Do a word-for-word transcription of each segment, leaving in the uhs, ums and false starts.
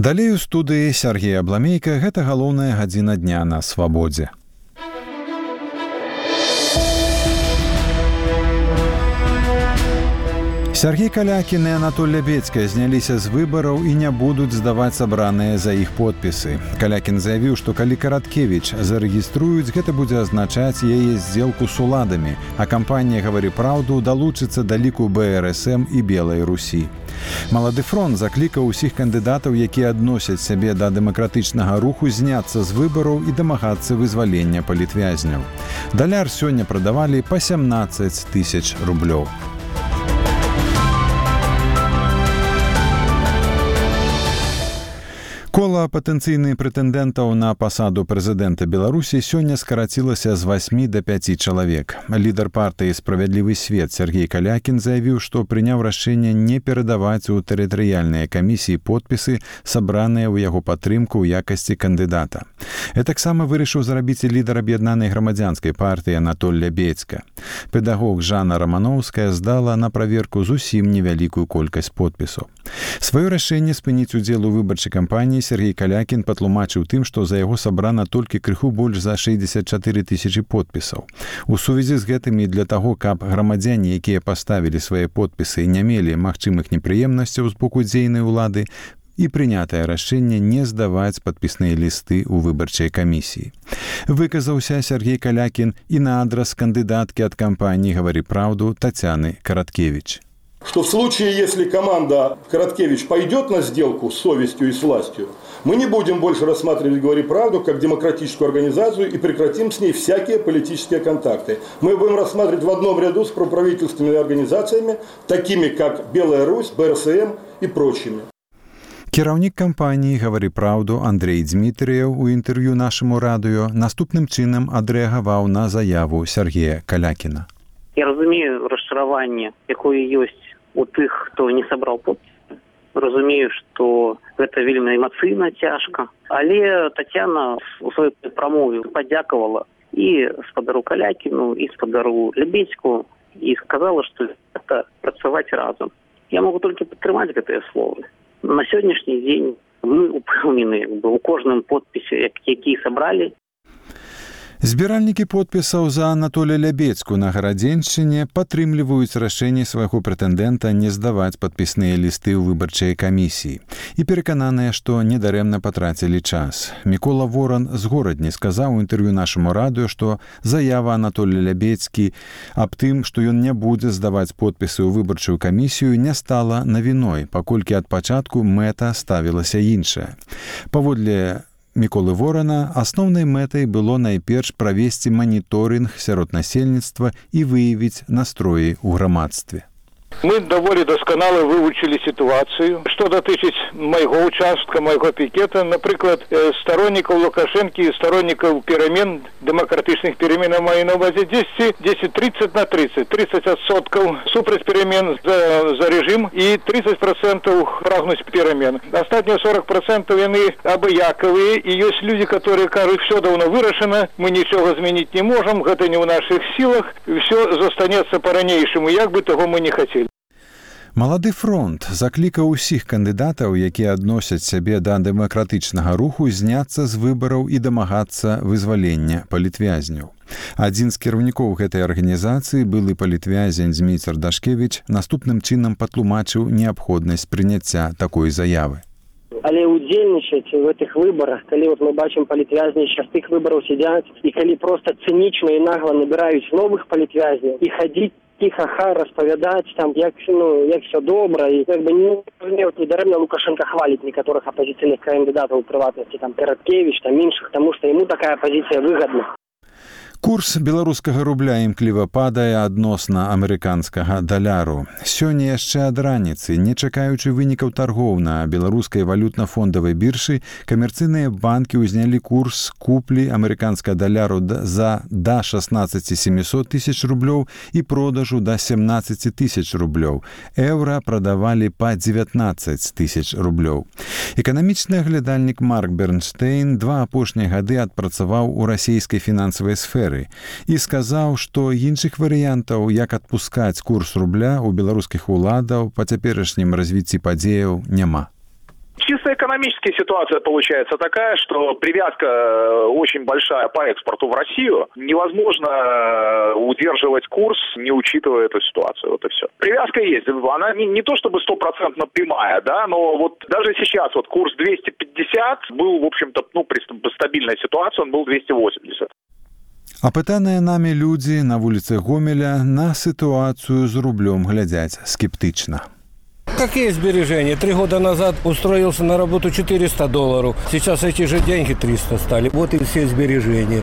Далей у студыі Сергей Абламейка, гэта галоўная гадзіна дня на свабодзе. Сергей Калякін і Анатоль Лябедзька зняліся з выбараў і не будуць здаваць сабраныя за іх подпісы. Калякін заявіў, што калі Караткевіч зарэгіструюць, гэта будзе азначаць яе здзелку з уладамі, а кампанія «Гавары праўду» далучыцца да ліку бэ эр эс эм і Белай Русі. Малады фронт заклікаў усіх кандыдатаў, якія адносяць сябе да дэмакратычнага руху, зняцца з выбараў і дамагацца вызвалення палітвязняў. Даляр сёння прадавалі па сямнаццаць тысяч рублёў. Кола патэнцыйных прэтэндэнтаў на пасаду прэзідэнта Беларусі сёння скарацілася з васьмі да пяці чалавек. Лідар партыі «Справядлівы свет» Сергей Калякін заявіў, што прыняў рашэнне не перадаваць у тэрытарыяльныя камісіі подпісы, сабраныя ў яго падтрымку ў якасці кандыдата. Гэтаксама вырашыў зрабіць і лідар аб'яднанай грамадзянскай партыі Анатоль Лябедзька. Педагог Жанна Раманоўская здала на праверку зусім невялікую колькасць подпісаў. Сваё рашэнне спыніць удзел у выбарчай кампаніі Сергей Калякін патлумачыў тым, што за яго сабрана толькі крыху больш за шэсцьдзесят чатыры тысячы подпісаў. У сувязі з гэтым і для таго, каб грамадзяне, якія паставілі свае подпісы, не мелі магчымых непрыемнасцяў з боку дзейнай улады, і прынятае рашэнне не здаваць падпісныя лісты ў выбарчай камісіі. Выказаўся Сергей Калякін і на адрас кандыдаткі ад кампаніі «Гавары праўду» Татьяны Караткевич. Что в случае, если команда Караткевич пойдет на сделку с совестью и с властью, мы не будем больше рассматривать «Говори правду» как демократическую организацию и прекратим с ней всякие политические контакты. Мы будем рассматривать в одном ряду с проправительственными организациями, такими как Белая Русь, бэ эр эс эм и прочими. Кіраўнік кампаніі «Гавары праўду» Андрей Дмітрыеў у інтэрв'ю нашаму радыё наступным чынам адрэагаваў на заяву Сергея Калякіна. Я разумею расчараванне, якое ёсць у тых, хто не сабраў подпісы. Разумею, што гэта вельмі эмацыйна цяжка. Але Татьяна у сваёй прамове падзякавала і спадару Калякіну, і спадару Лябедзьку, і сказала, што гэта працаваць разам. Я могу толькі падтрымаць гэтыя словы. На сённяшні дзень мы упэўнены у кожным подпісе, які сабралі. Збіральнікі подпісаў за Анатоля Лябедзьку на Гарадзеншчыне падтрымліваюць рашэнне свайго прэтэндэнта не здаваць падпісныя лісты ў выбарчай камісіі і перакананыя, што недарэмна патрацілі час. Мікола Воран з Горадні сказаў у інтэрв'ю нашаму радыё, што заява Анатоля Лябедзькі аб тым, што ён не будзе здаваць подпісы ў выбарчую камісію, не стала навіной, паколькі ад пачатку мэта ставілася іншая. Паводле Міколы Ворана, асноўнай мэтай было найперш правесці маніторынг сярод насельніцтва і выявіць настроі ў грамадстве. Мы даволі дасканала вывучылі сітуацыю. Што датычыць майго участка, майго пікета, напрыклад, сторонникаў Лукашэнкі і сторонникаў перамен, дэмакратычных перамен, маю на увазе дзесяць тридцать на тридцать. тридцать адсоткаў супраць перамен за, за рэжым і тридцать процентов прагнуць перамен. Астатнія сорок процентов яны абыякавыя, і ёсць людзі, которые кажуць, все давно вырашана, мы нічога змяніць не можам, гэта не ў нашых сілах, все застанецца па-ранейшаму, як бы таго мы не хацелі. Малады фронт заклікаў усіх кандыдатаў, якія адносяць сябе да дэмакратычнага руху, зняцца з выбараў і дамагацца вызвалення палітвязняў. Адзін з кіраўнікоў гэтай арганізацыі, былы палітвязень Зміцер Дашкевіч, наступным чынам патлумачыў неабходнасць прыняцця такой заявы. Але удзельнічаць в этих выборах, калі вот мы бачым палітвязні з тых выбораў сядзяць, і калі просто цынічна і нагла набіраюць новых палітвязняў і хадзіць ха-ха распавядаць там, як, ну, як все добра, і как бы не, не дарэмна Лукашенко хваліць некаторых апозіцыйных кандыдатаў у прыватнасці, там Караткевич, там іншых, таму што яму такая пазіцыя выгадна. Курс беларускага рубля імкліва падае адносна амерыканскага даляру. Сёння яшчэ ад раніцы, не чакаючы вынікаў таргоў на беларускай валютна-фондавай біржы, камерцыйныя банкі ўзнялі курс куплі амерыканскага даляру за да шаснаццаць сямісот тысяч рублёў і продажу да семнаццаць тысяч рублёў. Еўра прадавалі па дзевятнаццаць тысяч рублёў. Эканамічны аглядальнік Марк Бернштейн два апошнія гады адпрацаваў у расійскай фінансавай сферы і сказаў, што іншых варыянтаў, як адпускаць курс рубля ў беларускіх уладаў па цяперашнім развіцці падзеяў няма. Чисто экономическая ситуация получается такая, что привязка очень большая по экспорту в Россию. Невозможно удерживать курс, не учитывая эту ситуацию. Вот и все. Привязка есть. Она не, не то чтобы стопроцентно прямая, да, но вот даже сейчас вот курс двести пятьдесят был, в общем-то, ну, при стабильной ситуации он был двести восемьдесят. Апытаныя намі людзі на вуліцы Гомеля на ситуацию з рублем глядзяць скептычна. Какие сбережения? Три года назад устроился на работу четыреста долларов. Сейчас эти же деньги триста стали. Вот и все сбережения.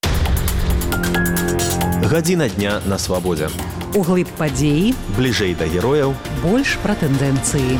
Гадзіна дня на свабодзе. Углыб падзеі. Бліжэй да герояў. Больш пра тэндэнцыі.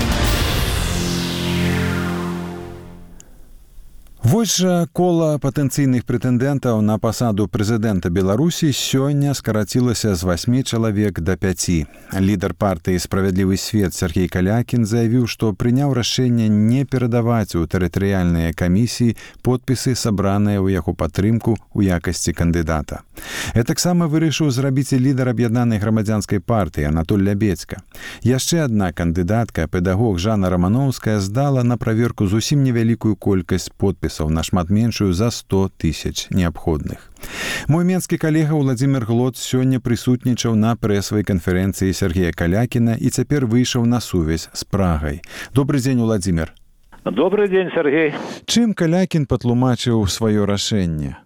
Вось жа кола патэнцыйных прэтэндэнтаў на пасаду прэзідэнта Беларусі сёння скарацілася з васьмі чалавек да пяці. Лідар партыі «Справядлівы свет» Сергей Калякін заявіў, што прыняў рашэнне не перадаваць у тэрытарыяльныя камісіі подпісы, сабраныя ў яго падтрымку ў якасці кандыдата. Гэтаксама вырашыў зрабіць і лідар аб'яднанай грамадзянскай партыі Анатоль Лябецька. Яшчэ адна кандыдатка, педагог Жанна Рамановская, здала на праверку зусім невялікую колькасць подпісаў, нашмат меншую за сто тысяч неабходных. Мой менскі калега Владзімир Глот сёння прысутнічаў на прэсавай канферэнцыі Сергея Калякіна і цяпер выйшаў на сувязь з Прагай. Добрый дзень, Владзімир. Добрый дзень, Сергей. Чым Калякін патлумачыў сваё рашэнне?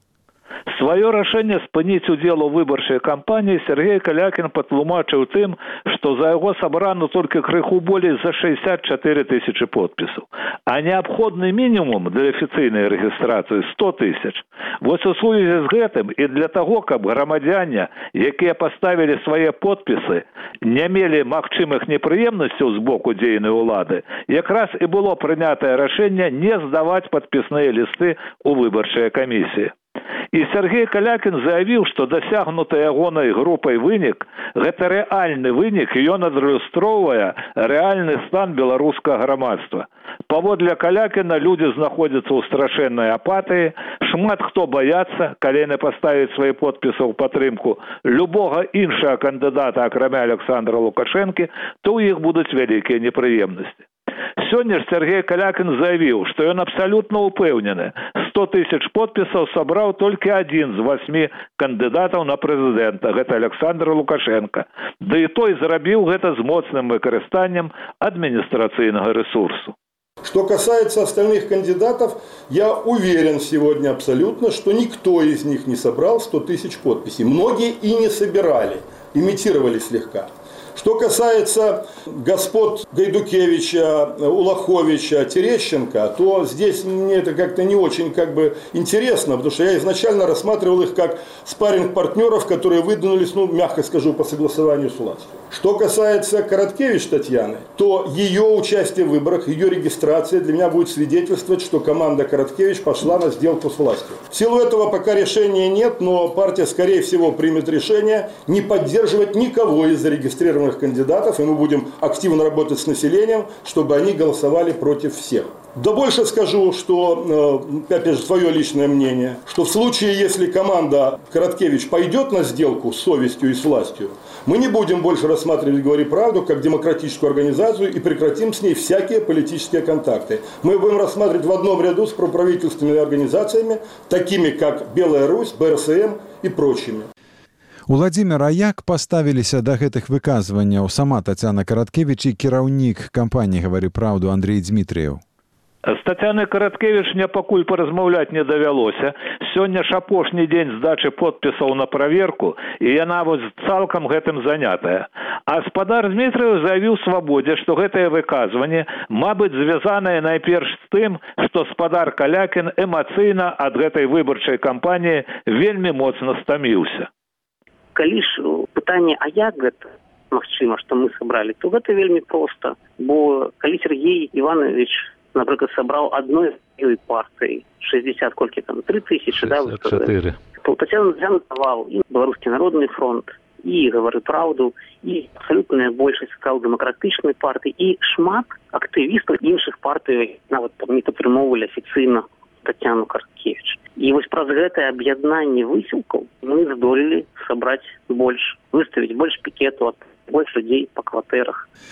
Свое рашэнне спыніць удзел у выбарчай кампаніі Сергей Калякін патлумачыў тым, што за яго сабрана толькі крыху болей за шэсцьдзясят чатыры тысячы подпісаў, а неабходны мінімум для афіцыйнай рэгістрацыі сто тысяч. Вось у сувязі з гэтым і для таго, каб грамадзяне, якія паставілі свае подпісы, не мелі магчымых непрыемнасцяў з боку дзейнай улады, якраз і было прынятае рашэнне не здаваць падпісныя лісты ў выбарчыя камісіі. І Сергей Калякін заявіў, што дасягнуты ягонай групай вынік – гэта рэальны вынік, і ён адлюстроўвае рэальны стан беларускага грамадства. Паводле Калякіна людзі знаходзяцца ў страшэннай апатыі, шмат хто баяцца, калі яны паставяць свае подпісы ў падтрымку любога іншага кандыдата, акрамя Александра Лукашэнкі, то ў іх будуць вялікія непрыемнасці. Сёння ж Сергей Калякін заявіў, што ён абсалютна ўпэўнены, сто тысяч подпісаў сабраў толькі адзін з васьмі кандыдатаў на прэзідэнта, гэта Александр Лукашенко. Да і той зрабіў гэта з моцным выкарыстаннем адміністрацыйнага ресурсу. Что касается остальных кандидатов, я уверен сегодня абсолютно, что никто из них не собрал сто тысяч подписей. Многие и не собирали, имитировали слегка. Что касается господ Гайдукевича, Улаховича, Терещенко, то здесь мне это как-то не очень как бы интересно, потому что я изначально рассматривал их как спарринг-партнеров, которые выдвинулись, ну, мягко скажу, по согласованию с властью. Что касается Короткевич Татьяны, то ее участие в выборах, ее регистрация для меня будет свидетельствовать, что команда Короткевич пошла на сделку с властью. В силу этого пока решения нет, но партия, скорее всего, примет решение не поддерживать никого из зарегистрированных кандидатов, и мы будем активно работать с населением, чтобы они голосовали против всех. Да больше скажу, что, опять же, свое личное мнение, что в случае, если команда Короткевич пойдет на сделку с совестью и с властью, мы не будем больше рассматривать «Говори правду» как демократическую организацию и прекратим с ней всякие политические контакты. Мы будем рассматривать в одном ряду с проправительственными организациями, такими как «Белая Русь», Бэ Эр Эс Эм и прочими. Владзімир, а як паставіліся да гэтых выказванняў сама Тацяна Караткевіч і кіраўнік кампаніі «Говори правду» Андрей Дмітрыеў? З Тацянай Караткевіч мне пакуль паразмаўляць не давялося. Сёння ж апошні дзень здачы подпісаў на праверку, і яна вось цалкам гэтым занятая. А спадар Дмітрыеў заявіў Свабодзе, што гэтае выказванне ма быць звязанае найперш з тым, што спадар Калякін эмацыйна ад гэтай выбарчай кампаніі вельмі моцна стаміўся. Калі ж пытанне, а як гэта магчыма, што мы сабралі, то гэта вельмі проста. Бо калі Сергей Іванович, напрыклад, сабраў адной партыі шэсцьдзесят, колькі там, тры тысячы, да, вы сказалі, то Тацяна занатаваў і Беларускі народны фронт, і «Говори правду», і абсалютная большасць сацыял-дэмакратычнай партыі, і шмат актывістаў іншых партый нават не падтрымоўвалі афіцыйна Тацяну Караткевіч. І вось праз гэтае аб'яднанне высілкаў мы здолелі сабраць больш, выставіць больш пікетаў, больш людзей па кватэрах.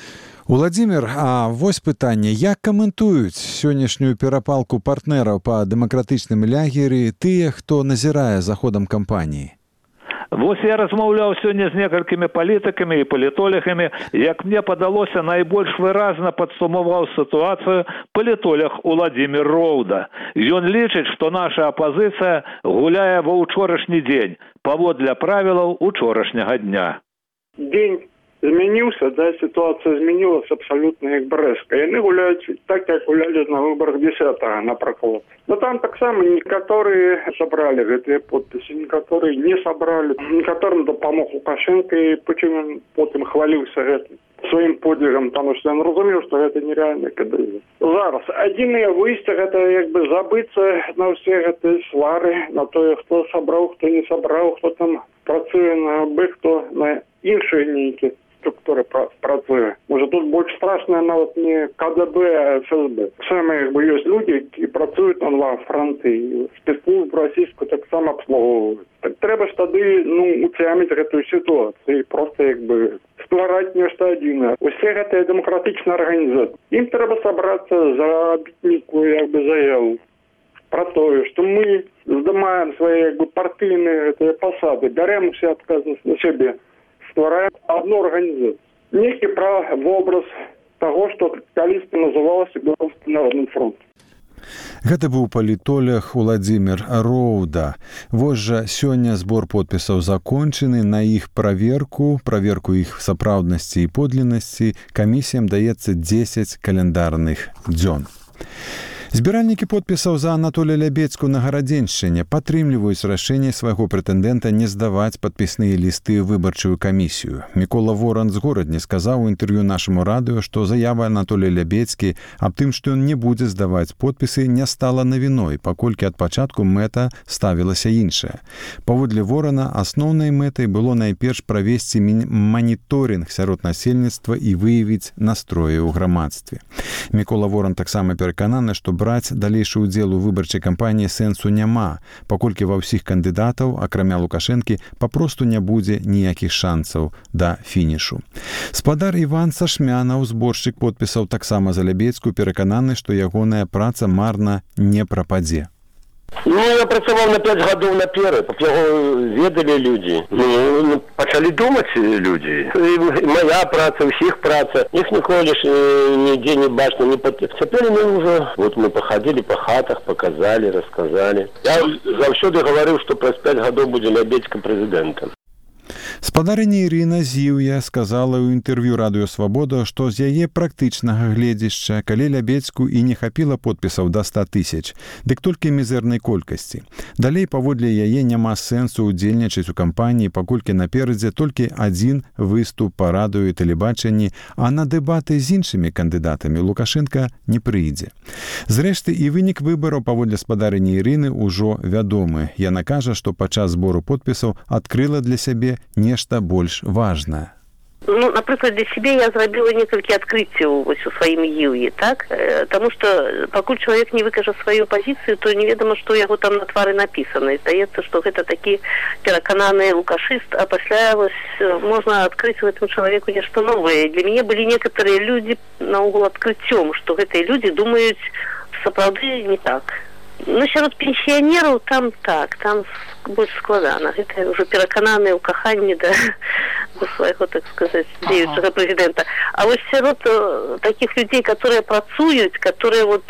Уладзімір, а вось пытанне, як каментуюць сённяшнюю перапалку партнераў па дэмакратычным лягеры тыя, хто назірае за ходам кампаніі? Вось я размаўляў сёння з некалькімі палітыкамі і палітолягамі. Як мне падалося, найбольш выразна падсумаваў сітуацыю палітолог Уладзімір Роўда. Ён лічыць, што наша апазіцыя гуляе ва ўчорашні дзень, паводле правілаў учорашняга дня. Дзень змяніўся, да, сітуацыя змянілася абсалютна як брэзка. Яны гуляюць так, як гулялі на выбарах дзесятага, напрыклад. Но там таксама некаторыя сабралі гэтыя подпісы, некаторыя не сабралі. Некаторым дапамог Лукашенко, і потым потым хваліўся гэтым сваім подвігам, таму што ён разумеў, што гэта нереальна кадаві. Зараз адзінае выйсце гэта як бы забыцца на ўсе гэтыя свары, на тое, хто сабраў, хто не сабраў, хто там працуе на бы, хто на іншыя нейкія структуры працуе. Можа, тут больш страшная нават не КДБ, а ФСБ. Саме як бы ёсць людзі, які працуюць на два фронты, і спецслужбу расійскую таксама абслугоўваюць. Так трэба ж тады, ну, уцяміць гэтую сітуацыю, проста як бы ствараць нешта адзінае. Усе гэтыя дэмакратычныя арганізацыі. Ім трэба сабрацца за абітніку, як бы заяву про тое, што мы здымаем свае як бы партыйныя гэтыя пасады, бярем усе адказнасць на сябе, ствараем одну арганізацыю. Нейкі правобраз таго, што калісьці называлася Беларускім народным фронтам. Гэта быў палітолог Уладзімір Роўда. Вось жа сёння збор подпісаў закончаны. На іх праверку, праверку іх сапраўднасці і подліннасці камісіям даецца дзесяць каляндарных дзён. Збіральнікі подпісаў за Анатолія Лябедзьку на Гарадзеншчыне падтрымліваюць рашэнне свайго прэтэндэнта не здаваць падпісныя лісты ў выбарчую камісію. Мікола Воран з Горадні сказаў у інтэрв'ю нашаму радыё, што заява Анатолія Лябедзькі аб тым, што ён не будзе здаваць подпісы, не стала навіной, паколькі ад пачатку мэта ставілася іншая. Паводле Ворана, асноўнай мэтай было найперш правесці маніторынг сярод насельніцтва і выявіць настроі ў грамадстве. Мікола Воран таксама перакананы, што браць далейшы ўдзел у выбарчай кампаніі сэнсу няма, паколькі ва ўсіх кандыдатаў, акрамя Лукашэнкі, папросту не будзе ніякіх шансаў да фінішу. Спадар Іван Сашмянаў, зборшчык подпісаў таксама за Лябедзьку, перакананы, што ягоная праца марна не прападзе. Ну, я працаваў на пяць гадоў наперад, яго ведалі людзі. Ну, пачалі думаць людзі. І моя праца, ўсіх праца. Іх ніколі ж нідзе не бачна, не пад... Цяпер мы ўжо, вот мы пахадзілі па хатах, паказалі, расказалі. Я заўсёды гаварыў, што праз пяць гадоў будзе Лябедзька прэзідэнтам. Спадарыня Ірына Зіўя сказала ў інтэрв'ю радыё «Свабода», што з яе практычнага гледзяшча, калі Лябедзьку і не хапіла подпісаў да ста тысяч, дык толькі мізэрнай колькасці. Далей паводле яе няма сэнсу ўдзельнічаць у кампаніі, паколькі наперадзе толькі адзін выступ па радыё і тэлебачанні, а на дэбаты з іншымі кандыдатамі Лукашенка не прыйдзе. Зрэшты, і вынік выбараў паводле спадарыні Ірыны ўжо вядомы. Яна кажа, што падчас збору подпісаў адкрыла для сябе нешта больш важнае. Ну, напрыклад, для сябе я зрабіла некалькі адкрыццяў вось у сваім Юі, так? Таму што пакуль чалавек не выкажа сваю пазіцыю, то неведама, што яго там на твары напісана. І здаецца, што гэта такі перакананы лукашыст, а пасля вось можна адкрыць гэтаму чалавеку нешта новае. Для мяне былі некаторыя людзі наогул адкрыццём, што гэтыя людзі думаюць сапраўды не так. Ну, сярод пенсіянераў там так, там больш складана. Гэта ўжо перакананыя ў каханні да, да свайго, так сказаць, дзеючага прэзідэнта. А вось сярод такіх людзей, которые працуюць, которые вот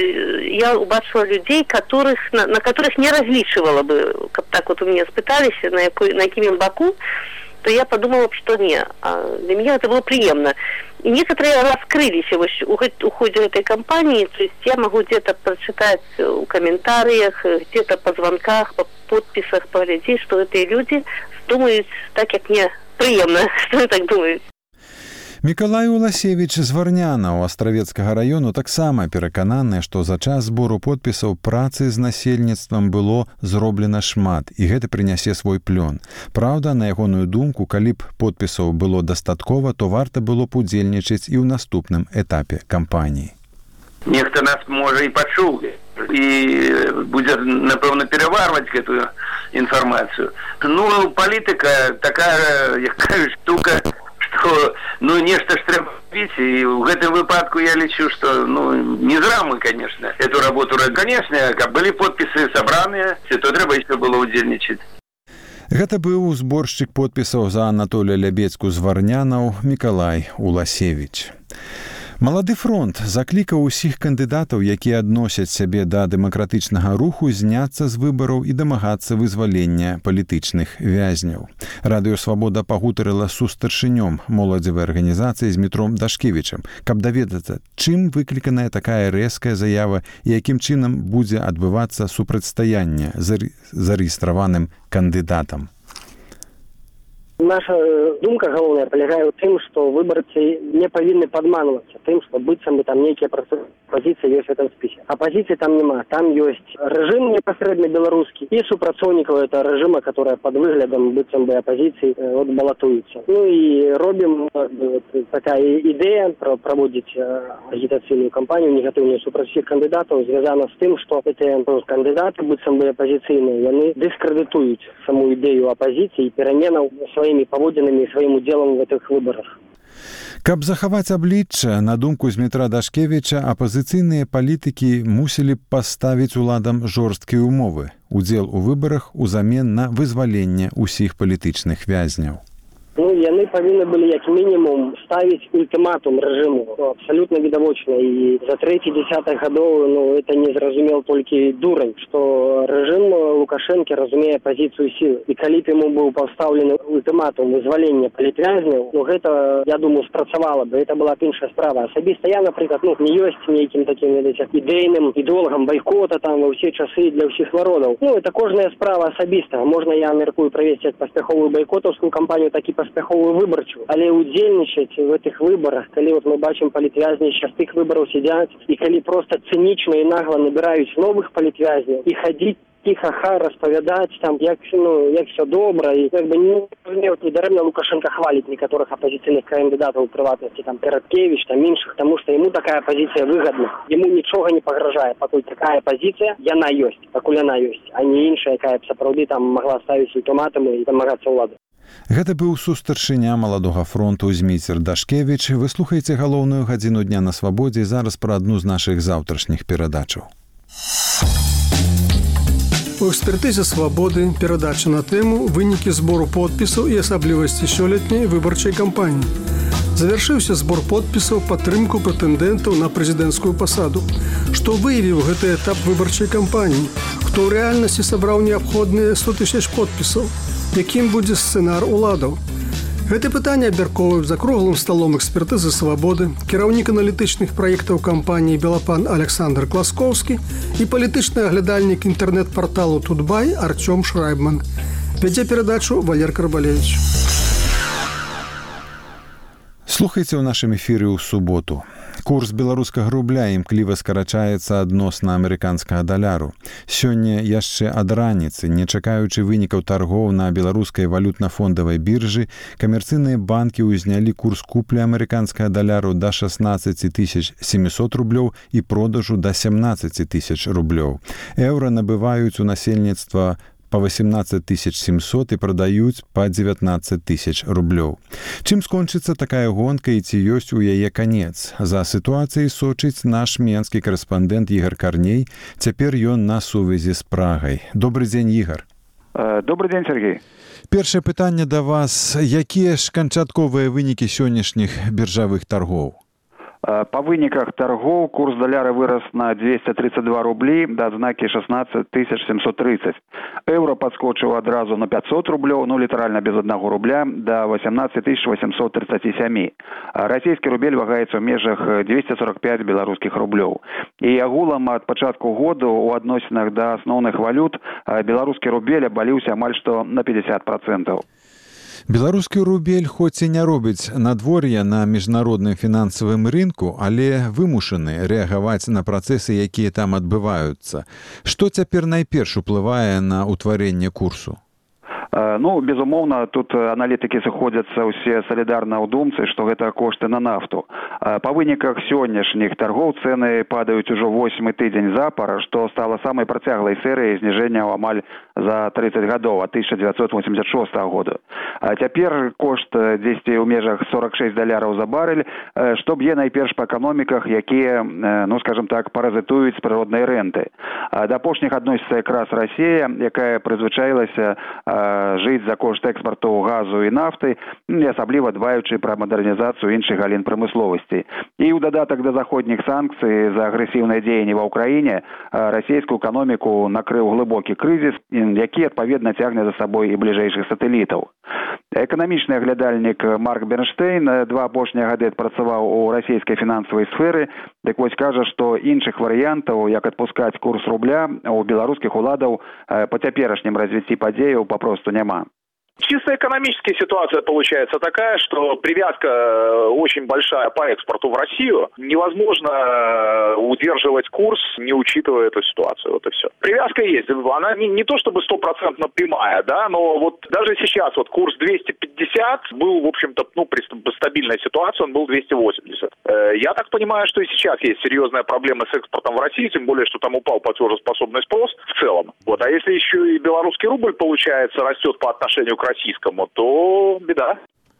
я убачыла людзей, которых, на, на которых не разлічывала бы, каб так вот у меня спыталіся, на, якой, на якім баку, то я подумала, что не. А для меня это было приемно. И некоторые раскрылись в ходе этой кампании. То есть я могу где-то прочитать в комментариях, где-то по звонках, по подписах, поглядеть, что эти люди думают так, как мне приемно, что они так думают. Мікалай Уласевіч з Варняна ў Астравецкага раёну таксама перакананы, што за час збору подпісаў працы з насельніцтвам было зроблена шмат, і гэта прынясе свой плён. Праўда, на ягоную думку, калі б подпісаў было дастаткова, то варта было б удзельнічаць і ў наступным этапе кампаніі. Нехта нас можа і пачуў, і будзе, напэўна, пераварваць гэтую інфармацыю. Ну, палітыка такая, як кажуць, штука, што, ну, нешта ж трэба рабіць, и в этом выпадку я лечу, что, ну, не зря мы, конечно, эту работу, конечно, как были подписи собранные, то треба еще было удельничать. Гэта быў зборшчык подпісаў за Анатолія Лябецку з Варнянаў Мікалай Уласевіч. Малады фронт заклікаў усіх кандыдатаў, якія адносяць сябе да дэмакратычнага руху, зняцца з выбараў і дамагацца вызвалення палітычных вязняў. Радыё Свабода пагутарыла з сустаршынём моладзевай арганізацыі Змітром Дашкевічам, каб даведацца, чым выкліканая такая рэзкая заява і якім чынам будзе адбывацца супрацьстаянне з зарэгістраваным кандыдатам. Наша думка галоўная палягае ў тым, што выбарцы не павінны падманвацца тым, што быццам бы там нейкія пазіцыі ёсць у гэтым спісе. Апазіцыі там няма. Там ёсць рэжым непасрэдна беларускі і супрацоўнікаў это рэжыма, которая пад выглядам быццам бы апазіцыі от балатуецца. Ну і робім вот, такая ідэя праводзіць агітацыйную кампанію негатыўную супраць усіх кандыдатаў звязана з тым, што гэтыя кандыдаты быццам бы апазіцыйныя, яны дыскрэдытуюць саму ідэю апазіцыі і пераменаў сваімі паводзінамі і сваім удзелам в гэтых выбарах. Каб захаваць аблічча, на думку Змітра Дашкевіча, апазіцыйныя палітыкі мусілі б паставіць уладам жорсткія умовы, удзел у выбарах узамен на вызваленне ўсіх палітычных вязняў. Ну, яны павінны былі як мінімум ставіць ультыматум рэжыму, ну, абсалютна відавочна. І за трэці дзясятых гадоў, ну, это не зразумел толькі дурань, што рэжым Лукашэнкі разумее пазіцыю сілы. І калі б яму быў пастаўлены ультыматум вызвалення палітвязняў, ну, гэта, я думаю, спрацавала бы. Это была б іншая справа. Асабіста я, напрыклад, ну, не ёсць нейкім такім, ведаеце, ідэйным ідэолагам байкота там ва ўсе часы для ўсіх народаў. Ну, это кожная справа асабіста. Можна, я мяркую правесці паспяховую байкотаўскую кампанію, так і паспяховую выбарчую, але удзельнічаць в этих выборах, калі вот мы бачым палітвязні з частых выбораў сядзяць, і калі просто цынічна і нагла набіраюць новых палітвязняў і хадзіць ха-ха распавядаць там, як, ну, як все добра, і как бы не, не дарэмна Лукашенко хваліць некаторых апозіцыйных кандыдатаў, у прыватнасці там Караткевіч, там іншых, таму што яму такая пазіцыя выгадна. Яму нічога не пагражае, пакуль такая пазіцыя, яна ёсць, пакуль яна ёсць, а не іншая, якая б сапраўды там магла ставіць ультыматумы і дамагацца ўлады. Гэта быў сустаршыня маладога фронту Зміцер Дашкевіч. Вы слухаеце галоўную гадзіну дня на Свабодзе, зараз пра адну з нашых заўтрашніх перадачаў. У экспертызе «Свабоды» перадача на тэму «Вынікі збору подпісаў і асаблівасці сёлетняй выбарчай кампаніі». Завяршыўся збор подпісаў падтрымку прэтэндэнтаў на прэзідэнцкую пасаду. Што выявіў гэты этап выбарчай кампаніі? Хто ў рэальнасці сабраў неабходныя сто тысяч подпісаў? Якім будзе сцэнар уладаў? Гэта пытанне абмяркоўваюць за круглым сталом экспертызы «Свабоды», кіраўнік аналітычных праектаў кампаніі «Белапан» Александр Класкоўскі і палітычны аглядальнік інтэрнэт-парталу «Тутбай» Артём Шрайбман. Вядзе перадачу Валер Карбалевич. Слухайце ў нашым эфіры ў суботу. Курс беларускага рубля імкліва скарачаецца адносна амерыканскага даляру. Сёння яшчэ ад раніцы, не чакаючы вынікаў таргоў на беларускай валютна-фондавай біржы, камерцыйныя банкі ўзнялі курс куплі амерыканскага даляру да шаснаццаць тысяч сямісот рублёў і продажу да семнаццаць тысяч рублёў. Еўра набываюць у насельніцтва па восемнадцать тысяч семьсот і прадаюць па девятнадцать тысяч рублёў. Чым скончыцца такая гонка і ці ёсць у яе канец? За сітуацыяй сочыць наш менскі карэспандэнт Ігар Карней. Цяпер ён на сувязі з Прагай. Добры дзень, Ігар. Добрый дзень, Сергей. Першае пытанне да вас. Якія ж канчатковыя вынікі сённяшніх біржавых таргоў? По выніках торгов курс доляра вырос на двести тридцать два рублей до отзнаки шестнадцать тысяч семьсот тридцать. Евро подскочил одразу на пятьсот рублей, ну литерально без одного рубля, до восемнадцать тысяч восемьсот тридцать семь. Российский рубль вагается в межах двести сорок пять белорусских рублей. И агулам от початку года у адносінах до основных валют белорусский рубль обвалился амаль что на пятьдесят процентов. Беларускі рубель хоць і не робіць надвор'я на міжнародным фінансавым рынку, але вымушаны рэагаваць на працэсы, якія там адбываюцца. Што цяпер найперш уплывае на ўтварэнне курсу? Ну, безумоўна, тут аналітыкі сыходзяцца ўсе салідарна ў думцы, што гэта кошты на нафту. Па выніках сённяшніх таргоў цэны падаюць ужо восьмы тыдзень запар, што стала самай працяглай серыяй зніжэнняў амаль за тридцать гадоў ад тысяча девятьсот восемьдесят шестого года. А цяпер кошт дзесьці ў межах сорок шесть даляраў за барель, што б'е найперш па эканоміках, якія, ну скажем так, паразітуюць прыроднай рэнты. Да апошніх адносіцца якраз Расія, якая прызвычаілася жыць за кошт экспарту газу і нафты, і асабліва дбаючы пра мадэрнізацыю іншых галін прамысловасці. І ў дадатак да заходніх санкцый за агрэсіўнае дзеянне ва ўкраіне расійскую эканоміку накрыў глыбокі крызіс, які адпаведна цягне за сабой і бліжэйшых сатэлітаў. Эканамічны аглядальнік Марк Бернштейн два апошнія гады адпрацаваў у расійскай фінансавай сферы, дык вось кажа, што іншых варыянтаў, як адпускаць курс рубля, у беларускіх уладаў па цяперашнім развіцці падзеяў папросту няма. Чисто экономическая ситуация получается такая, что привязка очень большая по экспорту в Россию. Невозможно удерживать курс, не учитывая эту ситуацию. Вот и все. Привязка есть. Она не, не то чтобы стопроцентно прямая, да, но вот даже сейчас вот курс двести пятьдесят был, в общем-то, ну, при стабильной ситуации он был двести восемьдесят. Я так понимаю, что и сейчас есть серьезная проблема с экспортом в Россию, тем более, что там упал платежеспособный спрос в целом. Вот. А если еще и белорусский рубль, получается, растет по отношению к расійскаму, то беда.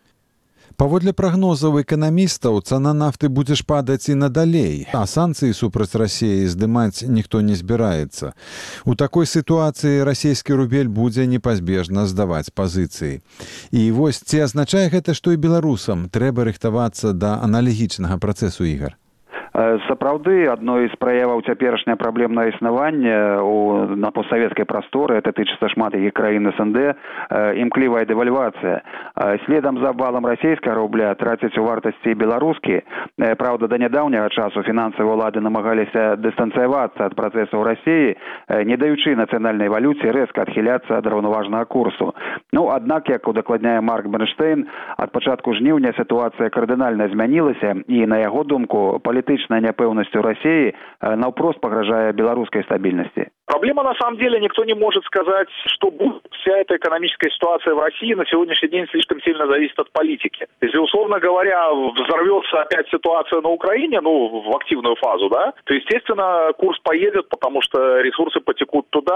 Паводле прагнозаў эканамістаў, цана нафты будзе ж падаць і надалей, а санкцыі супраць Расіі здымаць ніхто не збіраецца. У такой сітуацыі расійскі рубель будзе непазбежна здаваць пазіцыі. І вось ці азначае гэта, што і беларусам трэба рыхтавацца да аналагічнага працэсу, Ігар? Сапраўды, адной з праяваў цяперашняе праблемнае існаванне на постсавецкай прасторы, это тычыцца шмат якіх краін эс эн дэ, імклівая дэвальвацыя. Следам за абвалам расійскага рубля трацяць у вартасці беларускі. Праўда, да нядаўняга часу фінансавыя ўлады намагаліся дыстанцыявацца ад працэсаў Расіі, не даючы нацыянальнай валюце рэзка адхіляцца ад раўнаважнага курсу. Ну, аднак, як удакладняе Марк Бернштейн, ад пачатку жніўня сітуацыя кардынальна змянілася, і, на яго думку, палітычная непэўнасцю России наўпрост пагражае беларускай стабильности. Проблема, на самом деле, никто не может сказать, что будет. Вся эта экономическая ситуация в России на сегодняшний день слишком сильно зависит от политики. Если, условно говоря, взорвется опять ситуация на Украине, ну, в активную фазу, да, то, естественно, курс поедет, потому что ресурсы потекут туда,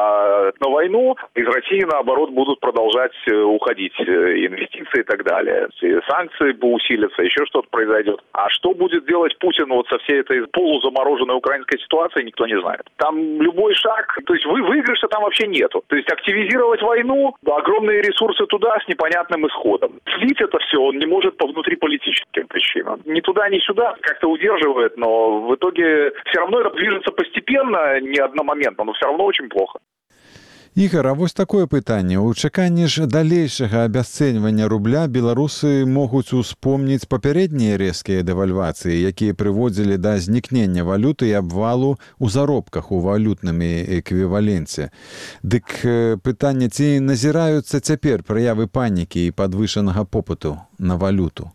а на войну из России, наоборот, будут продолжать уходить инвестиции и так далее. Санкции усилятся, еще что-то произойдет. А что будет делать Путин вот со всей этой полузамороженной украинской ситуацией, никто не знает. Там любой шаг, то есть вы выигрыша там вообще нету. То есть активизировать войну, огромные ресурсы туда с непонятным исходом. Слить это все он не может по внутриполитическим причинам. Ни туда, ни сюда как-то удерживает, но в итоге все равно это движется постепенно, не одномоментно, но все равно очень плохо. Ігар, а вось такое пытанне. У чаканні ж далейшага абясцэньвання рубля беларусы могуць успомніць папярэднія рэзкія дэвальвацыі, якія прыводзілі да знікнення валюты і абвалу ў заробках у валютным эквіваленце. Дык пытанне, ці назіраюцца цяпер праявы панікі і падвышанага попыту на валюту?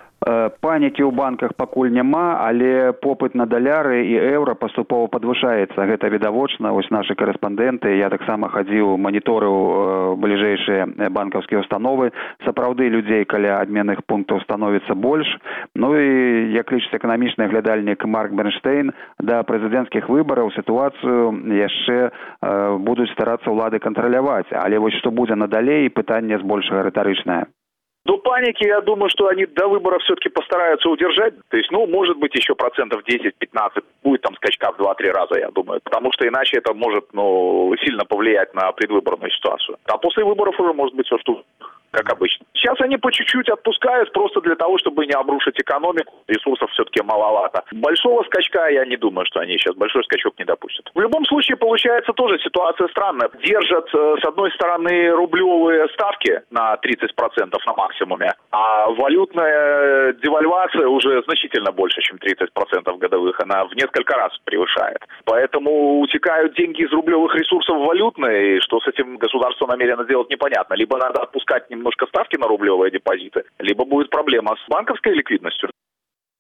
Панікі ў банках пакуль няма, але попыт на даляры і еўра паступова падвышаецца. Гэта відавочна. Вось нашы карэспандэнты, я таксама хадзіў, маніторыў бліжэйшыя банкаўскія установы. Сапраўды людзей каля адменных пунктаў становіцца больш. Ну і, як лічыць эканамічны аглядальнік Марк Бернштейн, да прэзідэнцкіх выбараў сітуацыю яшчэ будуць старацца ўлады кантраляваць. Але вось што будзе надалей, пытанне збольшага рытарычнае. До паники, я думаю, что они до выборов все-таки постараются удержать. То есть, ну, может быть, еще процентов десять-пятнадцать будет там скачка в два-три раза, я думаю. Потому что иначе это может, ну, сильно повлиять на предвыборную ситуацию. А после выборов уже может быть все, что как обычно. Сейчас они по чуть-чуть отпускают просто для того, чтобы не обрушить экономику. Ресурсов все-таки маловато. Большого скачка я не думаю, что они сейчас большой скачок не допустят. В любом случае, получается тоже ситуация странная. Держат, с одной стороны, рублевые ставки на тридцать процентов на максимуме, а валютная девальвация уже значительно больше, чем тридцать процентов годовых. Она в несколько раз превышает. Поэтому утекают деньги из рублевых ресурсов в валютные, и что с этим государство намерено делать, непонятно. Либо надо отпускать немножко ставки на рублевые депозиты, либо будет проблема с банковской ликвидностью.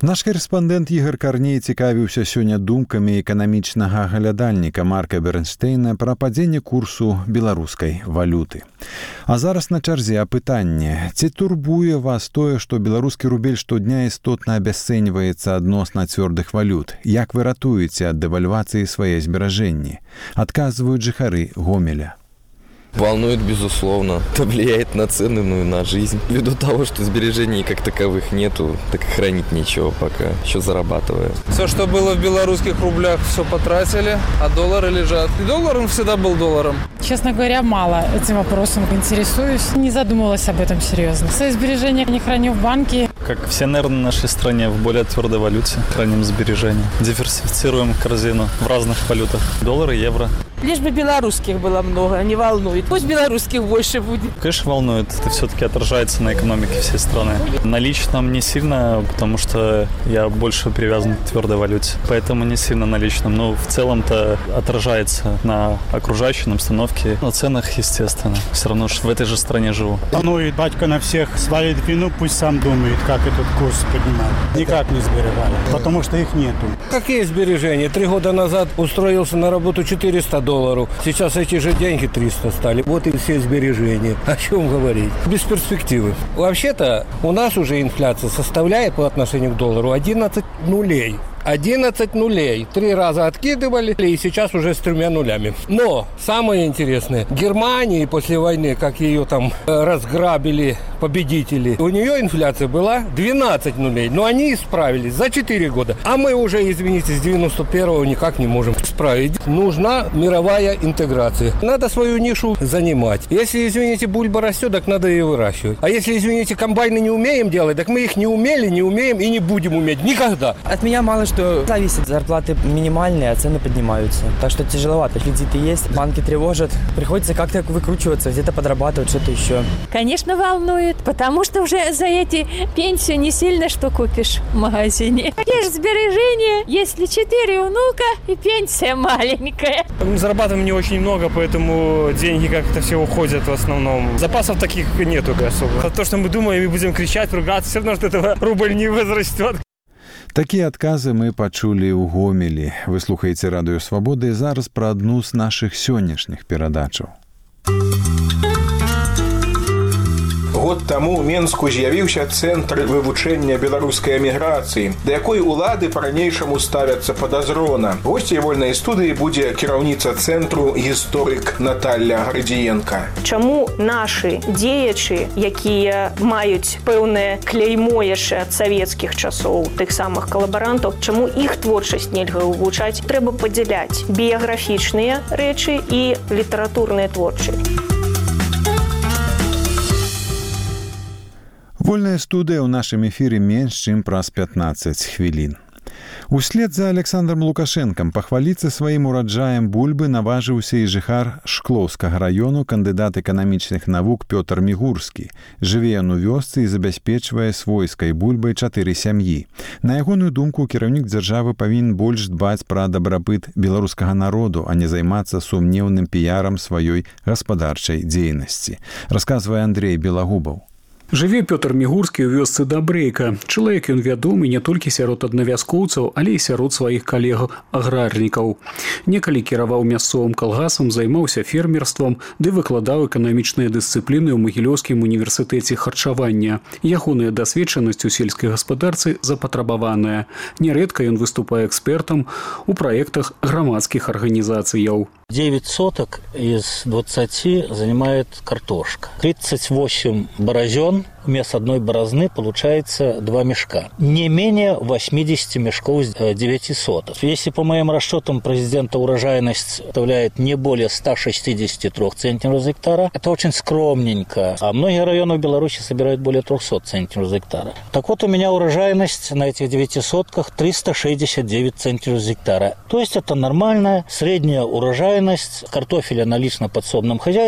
Наш корэспандэнт Ігор Карней цікавіўся сёння думкамі эканамічнага аглядальніка Марка Бернштейна пра падзенне курсу беларускай валюты. А зараз на чарзе апытанне. Ці турбуе вас тое, што беларускі рубель штодня істотна абясцэньваецца адносна цвёрдых валют? Як вы ратуеце ад дэвальвацыі свае зберажэнні? Адказваюць жыхары Гомеля. Волнует, безусловно. Это влияет на цены, ну и на жизнь. Ввиду того, что сбережений как таковых нету, так и хранить нечего пока, еще зарабатывая. Все, что было в белорусских рублях, все потратили, а доллары лежат. И доллар, он всегда был долларом. Честно говоря, мало этим вопросом интересуюсь. Не задумывалась об этом серьезно. Свои сбережения не храню в банке. Как все, наверное, в нашей стране в более твердой валюте храним сбережения. Диверсифицируем корзину в разных валютах. Доллар и евро. Лишь бы белорусских было много, не волнует. Пусть белорусских больше будет. Конечно, волнует. Это все-таки отражается на экономике всей страны. Наличном не сильно, потому что я больше привязан к твердой валюте. Поэтому не сильно наличном. Но в целом-то отражается на окружающей на обстановке, на ценах, естественно. Все равно в этой же стране живу. Волнует батька на всех, свалит вину, пусть сам думает, как этот курс поднимать. Никак не сберегали, потому что их нету. Какие сбережения? Три года назад устроился на работу четыреста долларов. Сейчас эти же деньги триста стали. Вот и все сбережения. О чем говорить? Без перспективы. Вообще-то у нас уже инфляция составляет по отношению к доллару одиннадцать нулей. одиннадцать нулей. Три раза откидывали, и сейчас уже с тремя нулями. Но самое интересное, Германии после войны, как ее там разграбили победители, у нее инфляция была двенадцать нулей. Но они справились за четыре года. А мы уже, извините, с девяносто первого никак не можем справить. Нужна мировая интеграция. Надо свою нишу занимать. Если, извините, бульба растет, так надо ее выращивать. А если, извините, комбайны не умеем делать, так мы их не умели, не умеем и не будем уметь. Никогда. От меня мало что зависит. Зарплаты минимальные, а цены поднимаются. Так что тяжеловато. Кредиты есть, банки тревожат. Приходится как-то выкручиваться, где-то подрабатывать, что-то еще. Конечно, волнует, потому что уже за эти пенсию не сильно что купишь в магазине. Какие же сбережения, если четыре внука и пенсия маленькая? Зарабатываем не очень много, поэтому деньги как-то все уходят в основном. Запасов таких нету особо. То, что мы думаем, мы будем кричать, ругаться, все равно, что этого рубль не возрастет. Такія адказы мы пачулі ў Гомелі. Вы слухаеце радыё Свабода і зараз пра адну з нашых сённяшніх перадачаў. Год таму ў Менску з'явіўся цэнтр вывучэння беларускай эміграцыі, да якой улады па-ранейшаму ставяцца падазрона. Госцей вольнай студыі будзе кіраўніца цэнтру гісторык Наталля Гардзіенка. Чаму нашы дзеячы, якія маюць пэўнае кляймо яшчэ ад савецкіх часоў, тых самых калабарантаў, чаму іх творчасць нельга вывучаць? Трэба падзяляць біяграфічныя рэчы і літаратурныя творчыя. Вольная студыя ў нашым эфіры менш, чым праз пятнаццаць хвілін. Услед за Александром Лукашенком пахваліцца сваім ураджаем бульбы наважыўся і жыхар Шклоўскага раёну, кандыдат эканамічных навук Пётр Мігурскі. Жыве ён у вёсцы і забяспечвае свойскай бульбай чатыры сям'і. На ягоную думку, кіраўнік дзяржавы павінен больш дбаць пра дабрабыт беларускага народу, а не займацца сумнеўным піярам сваёй гаспадарчай дзейнасці. Расказвае Андрей Белагубаў. Жыве Пётр Мігурскі ў вёсцы Дабрэйка. Чалавек ён вядомы не толькі сярод аднавяскоўцаў, але і сярод сваіх калегаў-аграрнікаў. Некалі кіраваў мясцовым калгасам, займаўся фермерствам, ды выкладаў эканамічныя дысцыпліны ў Магілёўскім універсітэце харчавання. Ягоная дасведчанасць у сельскай гаспадарцы запатрабаваная. Нярэдка ён выступае экспертам у праектах грамадскіх арганізацыяў. девять соток из двадцати занимает картошка. тридцать восемь борозен. Вместо одной борозны получается два мешка. Не менее восемьдесят мешков с девяти соток. Если по моим расчетам президента урожайность составляет не более ста шестидесяти трёх центнеров за гектара, это очень скромненько. А многие районы в Беларуси собирают более трехсот центнеров за гектара. Так вот, у меня урожайность на этих девяти сотках триста шестьдесят девять центнеров за гектара. То есть это нормальная средняя урожайность картофеля на лично подсобном хозяйстве.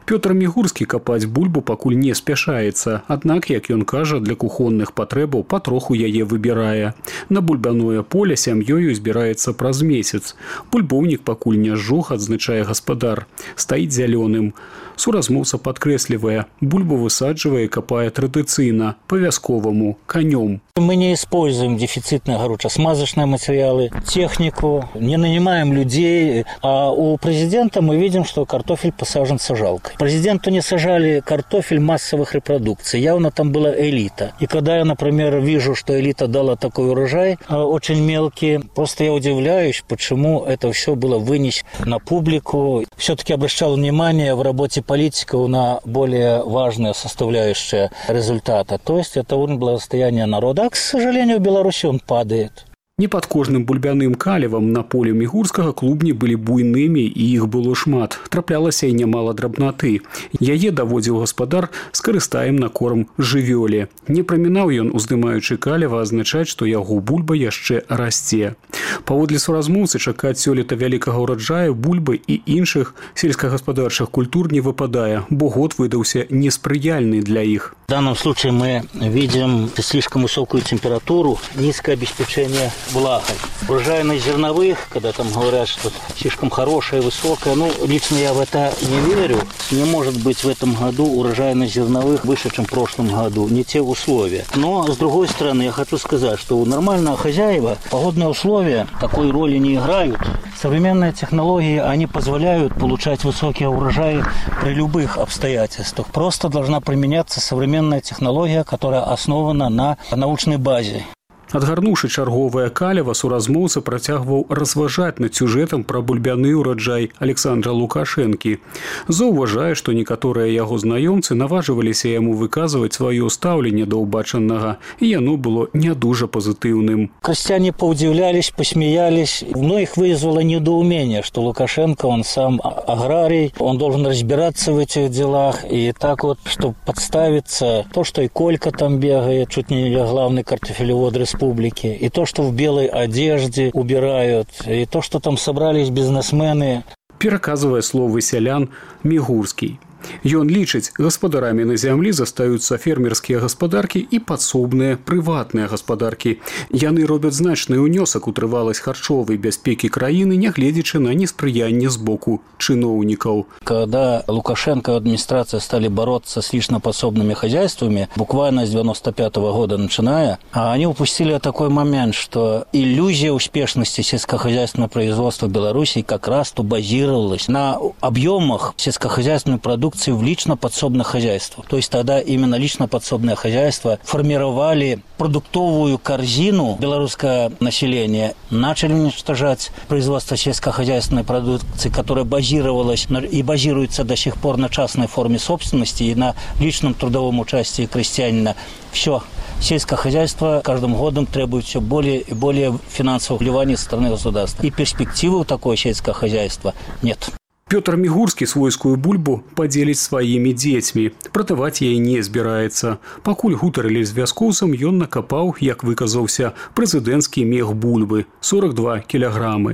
Пётр Мігурскі капаць бульбу пакуль не спяшаецца, аднак, як ён кажа, для кухонных патрэбаў патроху яе выбірае. На бульбяное поле сям'ёю збіраецца праз месяц. Бульбоўнік пакуль не зжух, адзначае гаспадар. Стаіць зялёным. Суразмоўца падкрэслівае, бульбу высаджвае і капае традыцыйна, па-вясковаму, конём. Мы не используем дефицитные горюче-смазочные материалы, технику, не нанимаем людей. А у президента мы видим, что картофель посажен сажалкой. Президенту не сажали картофель массовых репродукций. Явно там была элита. И когда я, например, вижу, что элита дала такой урожай, очень мелкий, просто я удивляюсь, почему это все было вынесено на публику. Все-таки обращал внимание в работе политиков на более важные составляющие результата. То есть это уровень благосостояния народа. А, к сожалению, в Беларуси он падает. Не пад кожным бульбяным калівам на полі мігурскага клубні былі буйнымі і іх было шмат. Траплялася і нямала драбнаты. Яе даводзіў гаспадар з карыстаем на корм жывёле. Не прамінаў ён, уздымаючы каліва, азначаць, што яго бульба яшчэ расце. Паводле суразмоўцы чакаць сёлета вялікага ўраджаю бульбы і іншых сельскагаспадарчых культур не выпадае, бо год выдаўся неспрыяльны для іх. В данном случае мы видим слишком высокую температуру, низкое обеспечение влагой. Урожайность зерновых, когда там говорят, что слишком хорошая, высокая, ну, лично я в это не верю. Не может быть в этом году урожайность зерновых выше, чем в прошлом году. Не те условия. Но, с другой стороны, я хочу сказать, что у нормального хозяева погодные условия такой роли не играют. Современные технологии, они позволяют получать высокие урожаи при любых обстоятельствах. Просто должна применяться современная технология, которая основана на научной базе. Адгарнуўшы чарговае каліва, суразмоўца працягваў разважаць над сюжэтам пра бульбяны ўраджай Александра Лукашэнкі. Заўважае, што некаторыя яго знаёмцы наважваліся яму выказваць сваё стаўленне да ўбачанага, і яно было не дужа пазітыўным. Крестьяне поудивлялись, посмеялись. У многих вызвало недоумение, что Лукашенко, он сам аграрий, он должен разбираться в этих делах. И так вот, чтобы подставиться, то, что и Колька там бегает, чуть не главный картофелевод республики, Республики, и то, что в белой одежде убирают, и то, что там собрались бизнесмены. Пераказвае словы сялян Мігурскі. Ён лічыць, гаспадарамі на зямлі застаюцца фермерскія гаспадаркі і падсобныя прыватныя гаспадаркі. Яны робяць значны ўнёсак у трываласць харчовай бяспекі краіны, нягледзячы на неспрыянне з боку чыноўнікаў. Когда Лукашенко и администрация стали бороться с лично подсобными хозяйствами, буквально с девяносто пятого года начиная, они упустили такой момент, что иллюзия успешности сельскохозяйственного производства в Беларуси как раз-то базировалась на объемах сельскохозяйственной продукции в лично-подсобных хозяйствах. То есть тогда именно лично-подсобное хозяйство формировали продуктовую корзину белорусского населения, начали уничтожать производство сельскохозяйственной продукции, которая базировалась и базируется до сих пор на частной форме собственности и на личном трудовом участии крестьянина. Все. Сельское хозяйство каждым годом требует все более и более финансовых вливаний со стороны государства. И перспективы у такого сельского хозяйства нет. Пётр Мігурскі свойскую бульбу падзеліць сваімі дзецьмі. Прадаваць яе не збіраецца. Пакуль гутарылі з вяскоўцам, ён накапаў, як выказаўся, прэзідэнцкі мех бульбы – сорок два кілаграмы.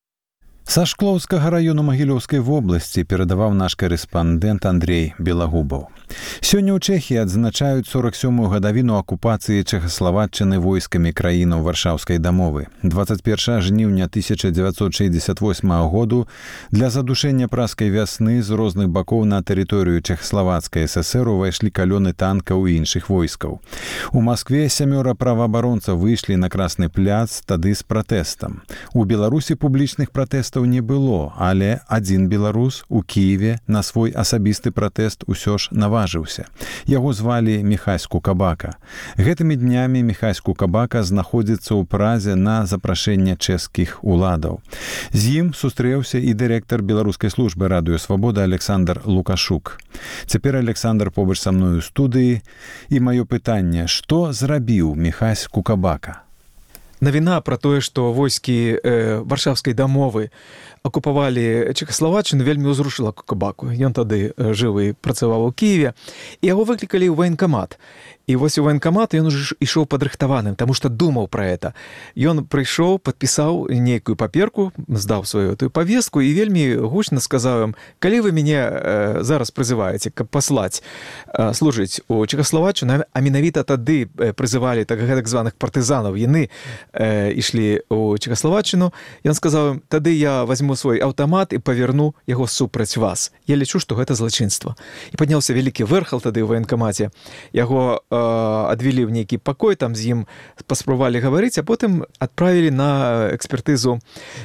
Са Шклоўскага раёну Магілёўскай вобласці перадаваў наш корэспандэнт Андрей Белагубаў. Сёння ў Чэхіі адзначаюць сорок сёмую гадавіну акупацыі Чэхаславаччыны войскамі краінаў Варшаўскай дамовы. двадцать первого жніўня тысяча дзевяцьсот шэсцьдзесят восьмага году для задушэння праскай вясны з розных бакоў на тэрыторыю Чэхаславацкай ССР увайшлі калёны танкаў і іншых войскаў. У Маскве сямёра праваабаронцаў выйшлі на Красны пляц тады з пратэстам. У Беларусі публічных пратэстаў не было, але адзін беларус у Кіеве на свой асабісты пратэст усё ж наважыўся. Яго звалі Міхась Кукабака. Гэтымі днямі Міхась Кукабака знаходзіцца ў Празе на запрашэнне чэшскіх уладаў. З ім сустрэўся і дырэктар беларускай службы Радыё Свабода Александр Лукашук. Цяпер Александр побач са мною ў студыі, і маё пытанне, што зрабіў Міхась Кукабака? Навіна пра тое, што войскі э, Варшаўскай дамовы акупавалі Чэхаславаччыну, вельмі ўзрушыла Кукабаку. Ён тады жыў і працаваў у Кіеве, і яго выклікалі ў ваенкамат. І вось у военкамат ён уже ішоў падрыхтаваным, таму што думаў пра гэта. Ён прыйшоў, падпісаў нейкую паперку, здаў сваю тую павестку і вельмі гучна сказаў ім: калі вы мяне э, зараз прызываеце, каб паслаць э, служыць у Чэхаславаччыну, а менавіта тады прызывалі так гэтак званых партызанаў, яны э, ішлі у Чэхаславаччыну, ён сказаў ім: тады я возьму свой аўтамат і паверну яго супраць вас. Я лічу, што гэта злачынства. І падняўся вялікі вэрхал тады ў военкамаце. Яго адвялі ў нейкі пакой, там з ім паспрабавалі гаварыць, а потым адправілі на экспертызу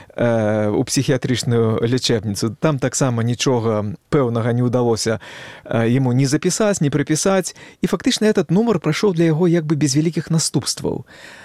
э, у псіхіятрычную лячэбніцу. Там таксама нічога пэўнага не ўдалося э, яму ні запісаць, ні прыпісаць. І фактычна этот нумар прайшоў для яго як бы без вялікіх наступстваў.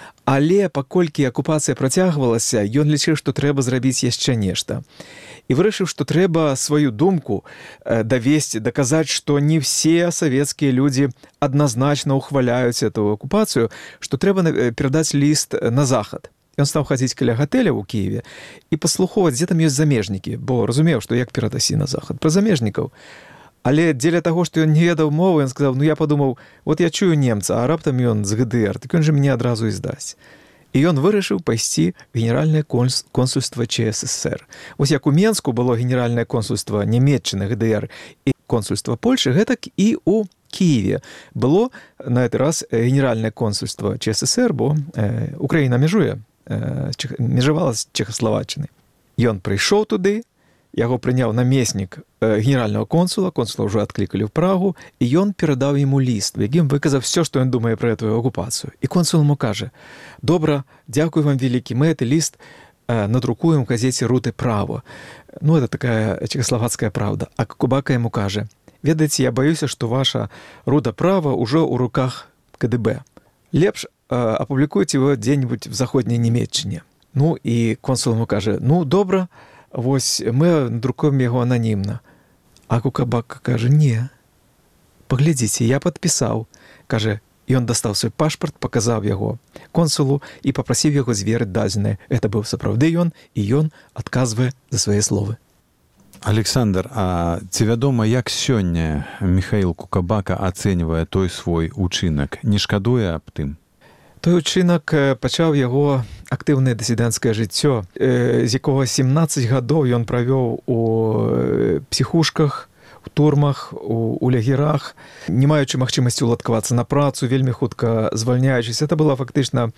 Але паколькі акупацыя працягвалася, ён лічыў, што трэба зрабіць яшчэ нешта. І вырашыў, што трэба сваю думку давесці, даказаць, што не все савецкія людзі адназначна ухваляюць эту акупацыю, што трэба перадаць ліст на захад. Ён стаў хадзіць каля гатэля ў Кіеве і паслухоўваць, дзе там ёсць замежнікі, бо разумеў, што як перадасі на захад? Пра замежнікаў. Але дзеля таго, што ён не ведаў мовы, ён сказаў: ну я падумаў, вот я чую немца, а раптам ён з гэ дэ эр, так ён жа мяне адразу і здасць. І ён вырашыў пайсці ў генеральнае консульства Чэ эс эс эр. Вось як у Менску было генеральнае консульства Нямецчыны, гэ дэ эр і консульства Польшы, гэтак і ў Кіеве было на гэты раз генеральнае консульства Чэ эс эс эр, бо э, Украіна мяжуе, э, межавала з Чэхаславаччынай. Ён прыйшоў туды, яго прыняў намеснік генеральнага консула, консула ўжо адклікалі ў Прагу, і ён перадаў яму ліст, у якім выказаў все, што ён думае пра эту акупацыю. І консул ему кажа: добра, дзякуй вам вялікі, мы гэты ліст надрукуем у газеце «Руты право». Ну, это такая чэхаславацкая правда. А Кукабака яму кажа: ведаеце, я баюся, што ваша «Руда права» ўжо ў руках ка дэ бэ. Лепш апублікуйце его дзе-нибудь в заходняй Нямецчыне. Ну, і консул ему кажа: ну, добра, вось мы друкуем яго ананімна. А Кукабака кажа: не, паглядзіце, я падпісаў. Кажа, ён дастаў свой пашпарт, паказаў яго консулу і папрасіў яго зверыць дадзенае. Это быў сапраўды ён, і ён адказвае за свае словы. Александр, а ці вядома, як сёння Міхаіл Кукабака ацэньвае той свой учынак? Не шкадуе аб тым? Той учынак пачаў яго актыўнае дысідэнцкае жыццё, з якога сямнаццаць гадоў ён правёў у псіхушках, у турмах, у, у лагерах, не маючы магчымасці уладкавацца на працу, вельмі хутка звальняючыся. Это было фактычна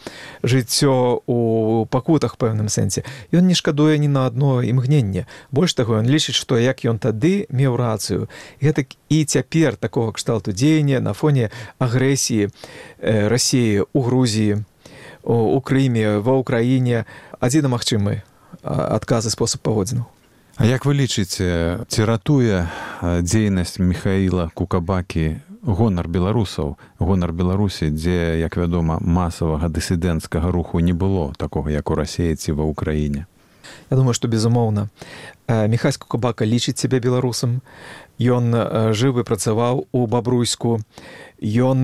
жыццё у пакутах у пэўным сэнсе. Ён не шкадуе ні на адно імгненне. Больш таго, ён лічыць, што як ён тады меў рацыю, гэтак і цяпер такога кшталту дзеяння на фоне агрэсіі э, Расіі у Грузіі, у, у Крыме, ва Ўкраіне адзіна магчымы адказ і спосаб паводзінаў. А як вы лічыце, ці ратуе дзейнасць Міхаіла Кукабакі гонар беларусаў, гонар Беларусі, дзе, як вядома, масавага дысідэнцкага руху не было, такога, як у Расіі ці ва Ўкраіне? Я думаю, што безумоўна. Міхась Кукабака лічыць сябе беларусам. Ён жыў і працаваў у Бабруйску. Ён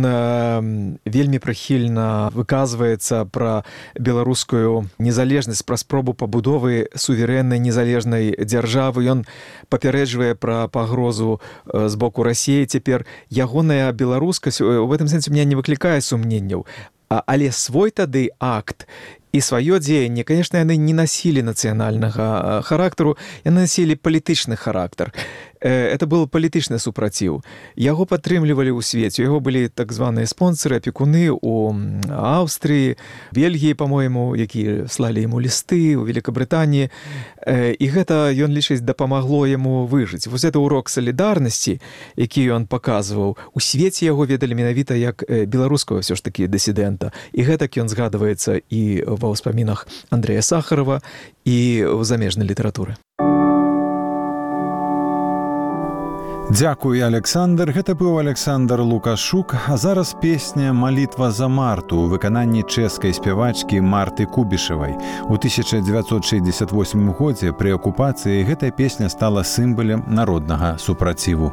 вельмі прыхільна выказваецца пра беларускую незалежнасць, пра спробу пабудовы суверэннай незалежнай дзяржавы. Ён папярэджвае пра пагрозу з боку Расіі цяпер. Ягоная беларускасць у гэтым сэнсе меня не выклікае сумненняў. Але свой тады акт і сваё дзеянне, конечно, яны не насілі нацыянальнага характару, яны насілі палітычны характар. Это был палітычны супраціў. Яго падтрымлівалі ў свеце. У яго былі так званыя спонсоры, апекуны ў Аўстрыі, Бельгіі, па-мойму, якія слалі яму лісты, у Великабрытаніі. І гэта, ён лічыць, дапамагло яму выжыць. Вось гэта урок салідарнасці, які ён паказваў. У свеце яго ведалі менавіта як беларускага ўсё ж такі дысідэнта. І гэтак ён згадваецца і ва ўспамінах Андрэя Сахарова, і ў замежнай літаратуры. Дзякуй, Александр. Гэта быў Александр Лукашук. А зараз песня «Малітва за Марту» у выкананні чэшскай спявачкі Марты Кубішавай. У тысяча дзевяцьсот шэсцьдзесят восьмым годзе пры акупацыі гэтая песня стала сімвалам народнага супраціву.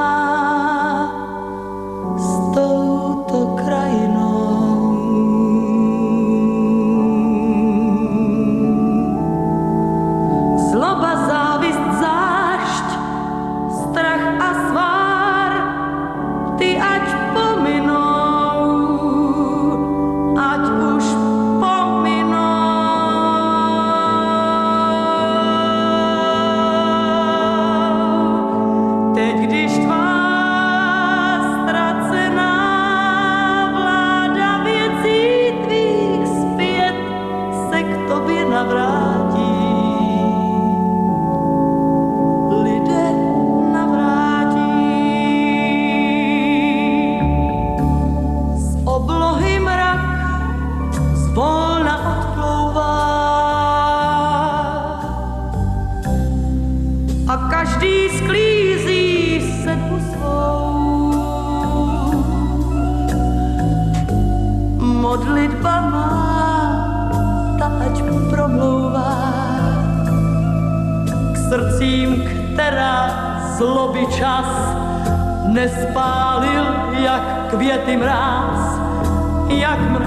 Touto krajinou tím, která zloby čas nespálil, jak květy mráz, jak mráz.